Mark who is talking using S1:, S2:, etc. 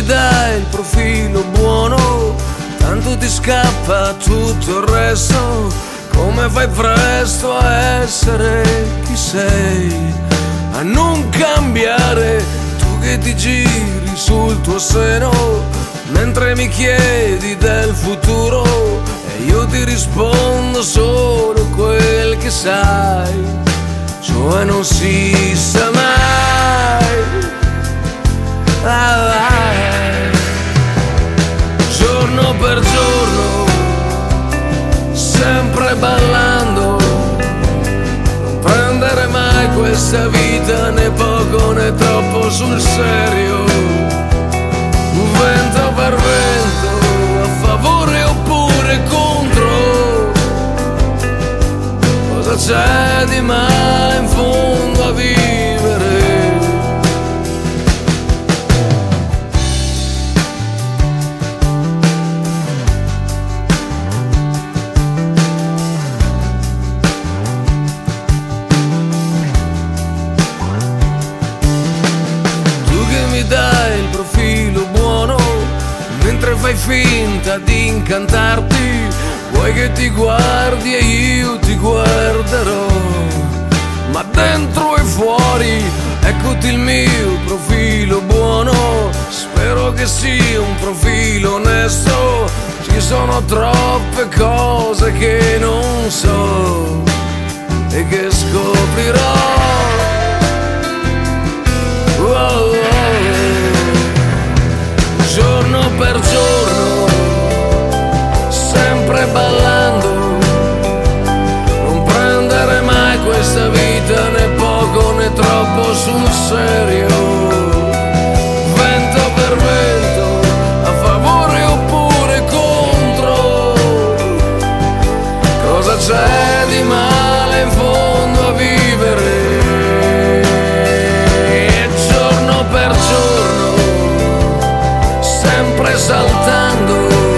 S1: dai il profilo buono, tanto ti scappa tutto il resto. Come fai presto a essere chi sei, a non cambiare, tu che ti giri sul tuo seno mentre mi chiedi del futuro e io ti rispondo solo quel che sai, cioè non si sa mai. Giorno per giorno, sempre ballando, non prendere mai questa vita né poco né troppo sul serio. Vento per vento, a favore oppure contro, cosa c'è di male in fondo a vivere? Dai il profilo buono mentre fai finta di incantarti, vuoi che ti guardi e io ti guarderò, ma dentro e fuori eccoti il mio profilo buono. Spero che sia un profilo onesto, ci sono troppe cose che non so e che scoprirò. Giorno per giorno, sempre ballando, non prendere mai questa vita né poco né troppo sul serio. Vento per vento, a favore oppure contro, cosa c'è di male in fondo a vivere? Giorno per giorno, sempre saltando,